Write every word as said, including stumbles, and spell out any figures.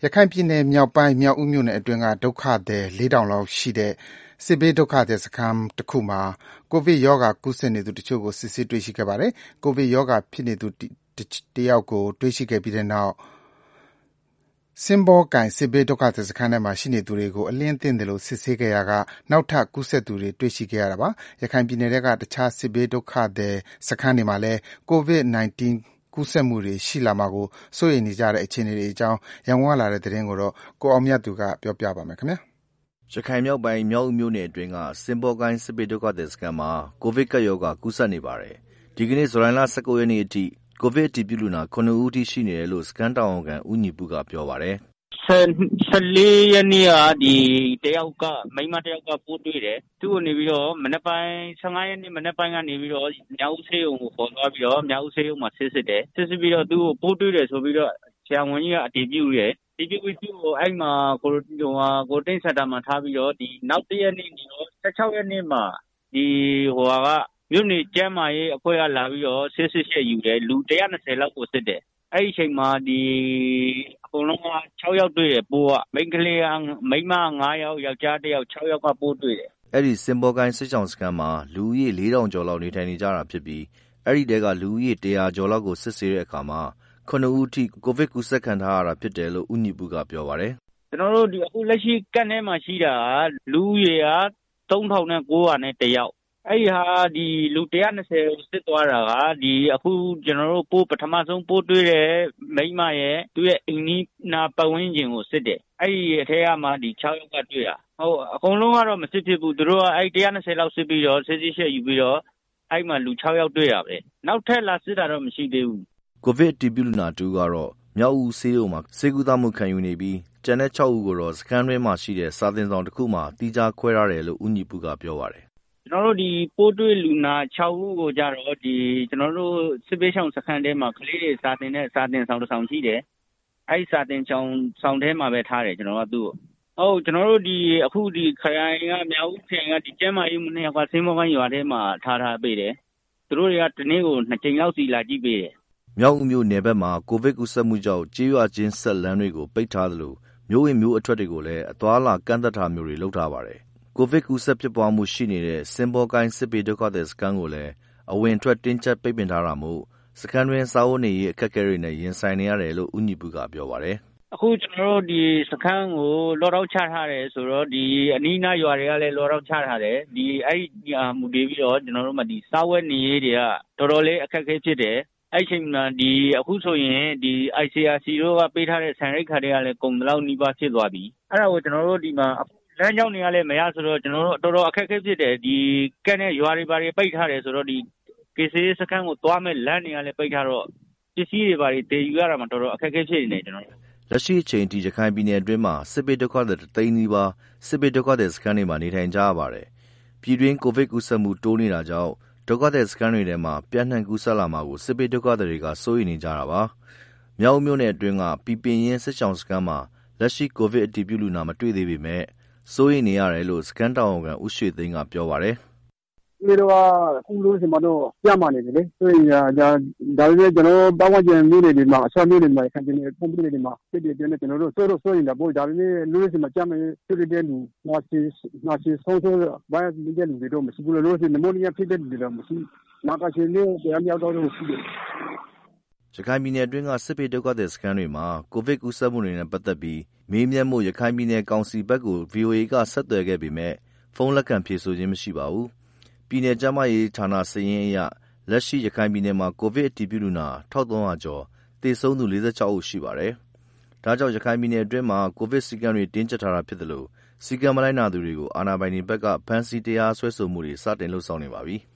ရခိုင်ပြည်နယ်မြောက်ပိုင်းမြောက်ဦးမြို့နယ်အတွင်းကဒုက္ခသည်လေးထောင်လောက်ရှိတဲ့စစ်ဘေးဒုက္ခသည်စခန်းတစ်ခုမှာကိုဗစ်ရောဂါကူးစက်နေသူတချို့ကိုစစ်ဆေးတွေ့ရှိခဲ့ပါတယ်။ကိုဗစ်ရောဂါဖြစ်နေသူတယောက်ကိုတွေ့ရှိခဲ့ပြီးတဲ့နောက်စင်ဘောကိုင်စစ်ဘေးဒုက္ခသည်စခန်းထဲမှာရှိနေသူတွေကိုအလင်းသင့်တယ်လို့စစ်ဆေးခဲ့ရာကနောက်ထပ်ကူးစက်သူတွေတွေ့ရှိခဲ့ရတာပါ။ရခိုင်ပြည်နယ်ကတခြားစစ်ဘေးဒုက္ခသည်စခန်းတွေမှာလည်းကိုဗစ် ၁၉ ကူးစက်မှုတွေရှိလာမှာကိုစိုးရိမ်နေကြတဲ့အခြေအနေတွေအကြောင်းရန်ကုန်ကလာတဲ့သတင်းကိုတော့ကိုအောင်မြတ်သူကပြောပြပါမယ်ခင်ဗျာ။ရခိုင်မြောက်ပိုင်းမြောက်ဦးမြို့နယ်အတွင်းကစင်ဘောကိုင်းစစ်ဘေးဒုက္ခသည်စခန်းမှာကိုဗစ်ကပ်ရောဂါကူးစက်နေပါတယ်။ဒီကနေ့ဇူလိုင်လ ၁၉ ရက်နေ့အထိကိုဗစ်အတည်ပြုလူနာခုနှစ်ဦးအထိရှိနေတယ်လို့စခန်းတာဝန်ခံဦးညီပုကပြောပါတယ်။၁၄ ရက်နေ့ကဒီတယောက်ကမိန်းမတယောက်ကပိုးတွေ့တယ်။သူ့ကိုနေပြီးတော့မနက်ပိုင်း၁၅ ရက်နေ့မနက်ပိုင်းကနေပြီးတော့မြောက်ဦးဆေးရုံကိုခေါ်သွားပြီးတော့မြောက်ဦးဆေးရုံမှာစစ်စစ်တယ်။စစ်စစ်ပြီးတော့သူ့ကိုပိုးတွေ့တယ်ဆိုပြီးတော့ဆရာဝန်ကြီးကအတည်ပြုတယ်။ဒီပြုပြီးသူ့ကိုအဲ့မှာကိုဟိုကိုတင်းစတာမှာထားပြီးတော့ဒီနောက်တစ်ရက်နေ့ဒီတော့၁၆ ရက်နေ့မှာဒီဟိုကမြို့နယ်ကျန်းမာရေးအဖွဲ့ကလာပြီးတော့စစ်စစ်ချက်ယူတယ်လူ၁၂၀လောက်ကိုစစ်တယ်။အဲ့ဒီအချိန်မှာဒီအကုန်လုံးက၆ယောက်တွေ့တယ်ပိုးကမိန်းကလေးကမိန်းမ၅ယောက်ယောက်ျားတစ်ယောက်၆ယောက်ကပိုးတွေ့တယ်အဲ့ဒီစင်ဘောကိုင်းစစ်ဆောင်စခန်းမှာလူဦးရေ၄ထောင်ကျော်လောက်နေထိုင်နေကြတာဖြစ်ပြီးအဲ့ဒီတဲကလူဦးရေ၁၀၀ကျော်လောက်ကိုစစ်ဆေးတဲ့အခါမှာခုနှစ်ဦးထိကိုဗစ်ကူးစက်ခံထားရတာဖြစ်တယ်လို့ဦးညီပုကပြောပါတယ်ကျွန်တော်တို့ဒီအခုလက်ရှိကတ်ထဲမှာရှိတာလူဦးရေက၃ထောင်၉ရာနဲ့တစ်ယောက်အဲ့ဒီဟာဒီလူ၁၂၀စစ်သွားတာကဒီအခုကျွန်တော်တို့ပိုးပထမဆုံးပိုးတွေ့တဲ့မိန်းမရဲ့သူ့ရဲ့အိမ်နီးနာပတ်ဝန်းကျင်ကိုစစ်တယ်အဲ့ဒီအထက်ကမှဒီ၆ယောက်ကတွေ့တာဟုတ်အကုန်လုံးကတော့မစစ်ဖြစ်ဘူးသူတို့ကအဲ့၁၂၀လောက်စစ်ပြီးတော့စစ်စစ်ချက်ယူပြီးတော့အဲ့မှာလူ၆ယောက်တွေ့တာပဲနောက်ထပ်လာစစ်တာတော့မရှိသေးဘူးကိုဗစ်အတည်ပြုလူနာတူကတော့မြောက်ဦးဆေးရုံမှာဆေးကုသမှုခံယူနေပြီးကျန်တဲ့၆ဦးကိုတော့စခန်းတွင်းမှာရှိတဲ့စာသင်ဆောင်တစ်ခုမှာတီးခြားခွဲထားတယ်လို့ဦးညီပုကပြောပါတယ်ကျွန်တော်တို့ဒီပိုးတွေ့လူနာ၆ဦးကိုကြတော့ဒီကျွန်တော်တို့စစ်ပေးဆောင်စခန်းထဲမှာကလေးတွေစာသင်တဲ့စာသင်ဆောင်တစ်ဆောင်ရှိတယ်အဲ့ဒီစာသင်ဆောင်ဆောင်ထဲမှာပဲထားတယ်ကျွန်တော်ကသူ့ကိုဟုတ်ကျွန်တော်တို့ဒီအခုဒီခရိုင်ကမြောက်ဦးခရိုင်ကဒီကျမ်းမာရေးမနေ့ကဆင်းမောကိုင်းရွာထဲမှာထားထားပေးတယ်သူတို့တွေကဒီနေ့ကိုနှစ်ကြိမ်လောက်စီလာကြည့်ပေးတယ်မြောက်ဦးမြို့နယ်ဘက်မှာကိုဗစ်ကူးစက်မှုကြောင့်ကြေးရွာချင်းဆက်လမ်းတွေကိုပိတ်ထားသလိုမြို့ဝင်မြို့အထွက်တွေကိုလည်းအသွားလာကန့်သတ်ထားမျိုးတွေလုပ်ထားပါတယ်ကိုဗစ်ကူးစက်ဖြစ်ပွားမှုရှိနေတဲ့စင်ဘောကိုင်းစစ်ဘေးဒုက္ခသည်စခန်းကိုလည်းအဝင်ထွက်တင်းကျပ်ပိတ်ပင်ထားတာမို့စခန်းတွင်စာအုပ်နေရေးအခက်အခဲတွေနဲ့ရင်ဆိုင်နေရတယ်လို့ဦးညီပုကပြောပါတယ်အခုကျွန်တော်တို့ဒီစခန်းကိုလော်တော့ချထားတယ်ဆိုတော့ဒီအနီးနားရွာတွေကလည်းလော်တော့ချထားတယ်ဒီအဲ့ဒီမူတည်ပြီးတော့ကျွန်တော်တို့မှဒီစာဝတ်နေရေးတွေကတော်တော်လေးအခက်အခဲဖြစ်တယ်အဲ့ချိန်မှာဒီအခုဆိုရင်ဒီ I C R C တို့ကပေးထားတဲ့ဆန်ရိတ်ခါတွေကလည်းကုန်တော့နီးပါးဖြစ်သွားပြီအဲ့ဒါကိုကျွန်တော်တို့ဒီမှာလမ်းကြောင်းတွေကလည်းမရဆိုတော့ကျွန်တော်တို့တော်တော်အခက်အခဲဖြစ်တယ်ဒီကက်နဲ့ရွာတွေဘာတွေပိတ်ထားတယ်ဆိုတော့ဒီကေစီစခန်းကိုသွားမဲ့လမ်းတွေကလည်းပိတ်ထားတော့ပစ္စည်းတွေဘာတွေတည်ယူရတာမှတော်တော်အခက်အခဲဖြစ်နေတယ်ကျွန်တော်လက်ရှိအချိန်ထိရခိုင်ပြည်နယ်အတွင်းမှာစစ်ဘေးဒုက္ခသည်တိန်းနီးပါးစစ်ဘေးဒုက္ခသည်စခန်းတွေမှာနေထိုင်ကြရပါတယ်ပြည်တွင်းကိုဗစ်ကူးစက်မှုတိုးနေတာကြောင့်ဒုက္ခသည်စခန်းတွေထဲမှာပြန့်နှံ့ကူးစက်လာမှာကိုစစ်ဘေးဒုက္ခသည်တွေကစိုးရိမ်နေကြတာပါမြောက်မြို့နယ်အတွင်းကပြည်ပင်ရင်စစ်ဆောင်စခန်းမှာလက်ရှိကိုဗစ်အတည်ပြုလူနာမတွေ့သေးပေမဲ့စိုးရိမ်နေရတယ်လို့စကန်တာဝန်ခံဦးရွှေသိန်းကပြောပါတယ်။ဒီတော့အခုလို့ဆိုမှတော့ပြတ်မှနေတယ်လေ။ဆိုရင်ဒါဒါပေမဲ့ကျွန်တော်ပတ်ဝန်းကျင်မြို့နယ်တွေမှာအဆောက်မြို့နယ်တွေမှာခံနေပုံပြတွေမှာပြည်ပြည်နဲ့ကျွန်တော်တို့စိုးတော့စိုးရင်တော့ဒါပေမဲ့လူတွေမှာကြမ်းမဲ့ဖြစ်တဲ့လူနာစီနာစီဆုံးဆုံးဘာနေတဲ့လူတွေတော့မရှိဘူးလို့ဆိုနမိုနီးယားဖြစ်တဲ့လူတွေတော့မရှိနာကရှင်လေးတရားမြောက်တော့ရှိတယ်ရခိုင်ပြည်နယ်အတွင်းကစစ်ဘေးဒုက္ခသည်စခန်းတွေမှာကိုဗစ်ကူးစက်မှုတွေနဲ့ပတ်သက်ပြီးမေးမြန်းမှုရခိုင်ပြည်နယ်ကောင်စီဘက်ကို ဗွီအိုအေကဆက်သွယ်ခဲ့ပေမဲ့ဖုန်းလက်ခံဖြေဆိုခြင်းမရှိပါဘူး။ပြည်နယ်ကျန်းမာရေးဌာနစာရင်းအရလက်ရှိရခိုင်ပြည်နယ်မှာကိုဗစ်အတည်ပြုလူနာ၁၃၀၀ကျော်သေဆုံးသူ၄၆ဦးရှိပါတယ်။ဒါကြောင့်ရခိုင်ပြည်နယ်အတွင်းမှာကိုဗစ်စည်းကမ်းတွေတင်းကျပ်ထားတာဖြစ်တယ်လို့စည်းကမ်းမလိုက်နာသူတွေကိုအာဏာပိုင်တွေဘက်ကဖမ်းဆီးတရားစွဲဆိုမှုတွေစတင်လုပ်ဆောင်နေပါပြီ။